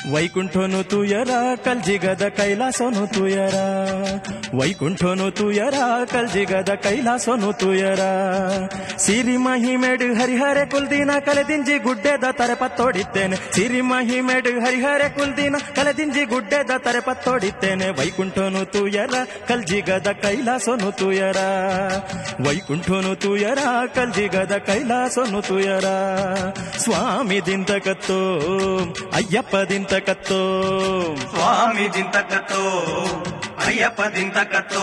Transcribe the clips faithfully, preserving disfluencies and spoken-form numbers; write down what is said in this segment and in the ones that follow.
ವೈಕುಂಠನು ತುಯರ ಕಲ್ಜಿಗದ ಕೈಲಾಸನು ತುಯರ ವೈಕುಂಠನು ತುಯರ ಕಲ್ಜಿಗದ ಕೈಲಾಸನು ತುಯರ ಸಿರಿ ಮಹಿಮೆಡು ಹರಿಹರೆ ಕುಲ್ದಿನ ಕಲೆದಿಂಜಿ ಗುಡ್ಡೆದ ತರೆಪತ್ತೋಡಿದ್ದೇನೆ ಸಿರಿ ಮಹಿಮೆಡು ಹರಿಹರೆ ಕುಲ್ದಿನ ಕಲೆದಿಂಜಿ ಗುಡ್ಡೆದ ತರೆಪತ್ತೋಡಿದ್ದೇನೆ ವೈಕುಂಠನು ತುಯರ ಕಲ್ಜಿಗದ ಕೈಲಾಸನು ತುಯರ ವೈಕುಂಠನು ತುಯರ ಕಲ್ಜಿಗದ ಕೈಲಾಸನು ತುಯರ ಸ್ವಾಮಿ ದಿಂತಕತ್ತೋ ಅಯ್ಯಪ್ಪ ದಿಂತಕತ್ತೋ ಸ್ವಾಮಿ ದಿಂತಕತ್ತೋ ಅಯ್ಯಪ್ಪ ದಿಂತಕತ್ತೋ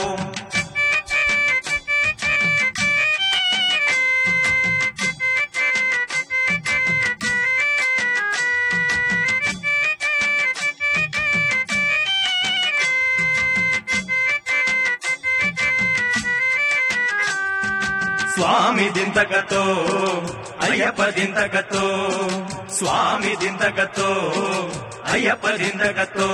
ಸ್ವಾಮಿ ದಿಂತಕತ್ತೋ ಅಯ್ಯಪ್ಪ ದಿಂತಕತ್ತೋ ಸ್ವಾಮಿ ದಿಂತಕತ್ತೋ ಅಯ್ಯಪ್ಪ ದಿಂತಕತ್ತೋ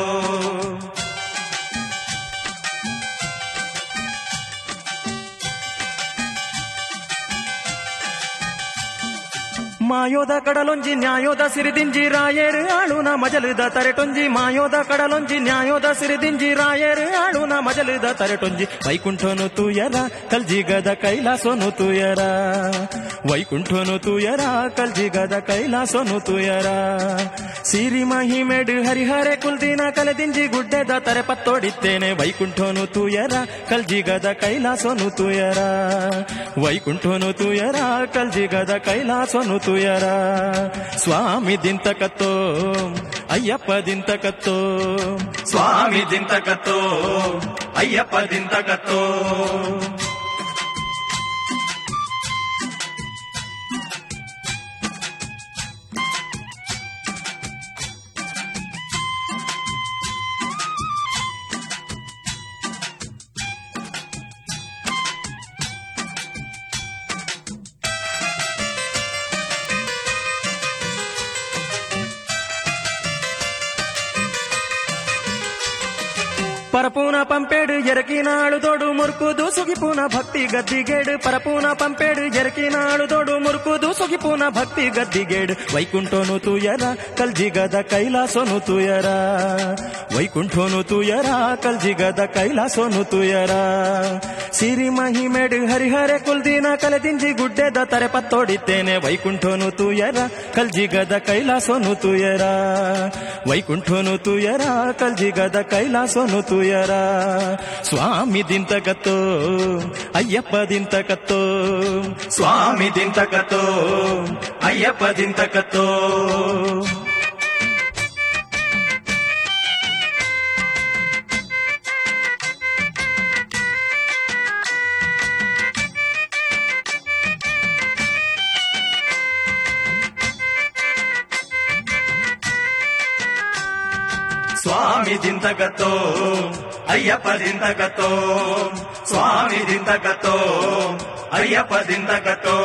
ಮಾಯೋದ ಕಡಲೊಂಜಿ ನ್ಯಾಯೋದ ಸಿರಿದಿಂಜಿ ರಾಯರು ಆಳುನ ಮಜಲುದ ತರೆಟೊಂಜಿ ಮಾಯೋದ ಕಡಲೊಂಜಿ ನ್ಯಾಯೋದ ಸಿರಿದಿಂಜಿ ರಾಯರು ಆಳುನ ಮಜಲುದ ತರೆಟೊಂಜಿ ವೈಕುಂಠನು ತುಯರ ಕಲ್ಜಿಗದ ಕೈಲಾಸನು ತುಯರ ವೈಕುಂಠನು ತುಯರ ಕಲ್ಜಿಗದ ಕೈಲಾಸನು ತುಯರ ಸಿರಿ ಮಹಿಮೆಡು ಹರಿಹರೆ ಕುಲ್ದಿನ ಕಲೆದಿಂಜಿ ಗುಡ್ಡೆದ ತರೆಪತ್ತೋಡಿದ್ದೇನೆ ವೈಕುಂಠನು ತುಯರ ಕಲ್ಜಿಗದ ಕೈಲಾಸನು ತುಯರ ವೈಕುಂಠನು ತುಯರ ಕಲ್ಜಿಗದ ಕೈಲಾಸನು ತುಯರ ಸ್ವಾಮಿ ದಿಂತಕತ್ತೋ ಅಯ್ಯಪ್ಪ ದಿಂತಕತ್ತೋ ಸ್ವಾಮಿ ದಿಂತಕತ್ತೋ ಅಯ್ಯಪ್ಪ ದಿಂತಕತ್ತೋ ಪರಪೂನ ಪಂಪೇಡು ಎರಕಿನಾಳು ದೊಡು ಮುರುಕುದು ಸುಗಿಪೂನ ಭಕ್ತಿ ಗದ್ದಿಗೇಡು ಪರಪೂನ ಪಂಪೇಡು ಎರಕಿನಾಳು ದೊಡು ಮುರುಕುದು ಸುಗಿಪೂನ ಭಕ್ತಿ ಗದ್ದಿಗೇಡು ವೈಕುಂಠನು ತುಯರ ಕಲ್ಜಿಗದ ಕೈಲಾಸನು ತುಯರ ವೈಕುಂಠನು ತುಯರ ಕಲ್ಜಿಗದ ಕೈಲಾಸನು ತುಯರ ಸಿರಿ ಮಹಿಮೆಡು ಹರಿಹರೆ ಕುಲ್ದಿನ ಕಲೆದಿಂಜಿ ಗುಡ್ಡೆದ ತರೆಪತ್ತೋಡಿದ್ದೇನೆ ವೈಕುಂಠನು ತುಯರ ಕಲ್ಜಿಗದ ಕೈಲಾಸನು ತುಯರ ವೈಕುಂಠನು ತುಯರ ಕಲ್ಜಿಗದ ಕೈಲಾಸನು ತುಯರ ಸ್ವಾಮಿ ದಿಂತಕತ್ತೋ ಅಯ್ಯಪ್ಪ ದಿಂತಕತ್ತೋ ಸ್ವಾಮಿ ದಿಂತಕತ್ತೋ ಅಯ್ಯಪ್ಪ ದಿಂತಕತ್ತೋ ಸ್ವಾಮಿ ದಿಂತಕತ್ತೋ ಅಯ್ಯಪ್ಪ ದಿಂತಕತ್ತೋ ಸ್ವಾಮಿ ದಿಂತಕತ್ತೋ ಅಯ್ಯಪ್ಪ ದಿಂತಕತ್ತೋ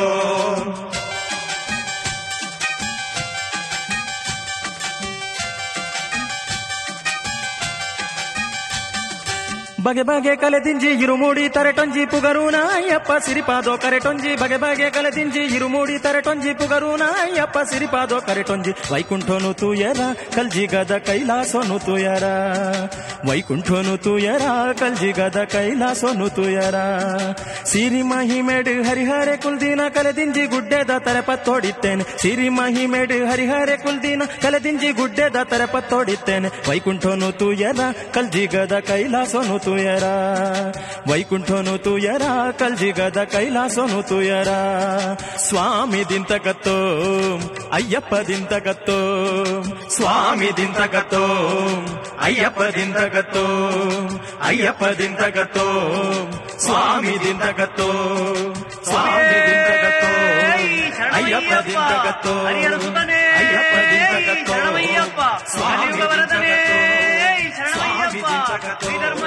ಬಗೆ ಬಗೆ ಕಲೆದಿಂಜಿ ಇರುಮೂಡಿ ತರೆಟೊಂಜಿ ಪುಗರೂನ ಅಯ್ಯಪ್ಪ ಸಿರಿಪಾದೋ ಕರೆಟೊಂಜಿ ಬಗೆ ಬಗೆ ಕಲೆದಿಂಜಿ ಇರುಮೂಡಿ ತರೆಟೊಂಜಿ ಪುಗರೂನ ಅಯ್ಯಪ್ಪ ಸಿರಿಪಾದೋ ಕರೆಟೊಂಜಿ ವೈಕುಂಠನು ತುಯರ ಕಲ್ಜಿಗದ ಕೈಲಾಸನು ತುಯರ ವೈಕುಂಠನು ತುಯರ ಕಲ್ಜಿಗದ ಕೈಲಾಸನು ತುಯರ ಸಿರಿ ಮಹಿಮೆಡು ಹರಿಹರೆ ಕುಲ್ದಿನ ಕಲೆದಿಂಜಿ ಗುಡ್ಡೆದ ತರೆಪತ್ತೋಡಿದ್ದೇನೆ ಸಿರಿ ಮಹಿಮೆಡು ಹರಿಹರೆ ಕುಲ್ದಿನ ಕಲೆದಿಂಜಿ ಗುಡ್ಡೆದ ತರೆಪತ್ತೋಡಿದ್ದೇನೆ ವೈಕುಂಠನು ತುಯರ ಕಲ್ಜಿಗದ ಕೈಲಾಸನು ತುಯರ ವೈಕುಂಠನು ತುಯರ ಕಲ್ಜಿಗದ ಕೈಲಾಸನು ತುಯರ ಸ್ವಾಮಿ ದಿಂತಕತ್ತೋ ಅಯ್ಯಪ್ಪ ದಿಂತಕತ್ತೋ ಸ್ವಾಮಿ ದಿಂತಕತ್ತೋ ಅಯ್ಯಪ್ಪ ದಿಂತಕತ್ತೋ ಅಯ್ಯಪ್ಪ ದಿಂತಕತ್ತೋ ಸ್ವಾಮಿ ದಿಂತಕತ್ತೋ ಸ್ವಾಮಿ ದಿಂತಕತ್ತೋ ಅಯ್ಯಪ್ಪ ದಿಂತಕತ್ತೋ ಅಯ್ಯಪ್ಪ ದಿಂತಕತ್ತೋ ಸ್ವಾಮಿ ದಿಂತಕತ್ತೋ ಸ್ವಾಮಿ ದಿಂತಕತ್ತೋ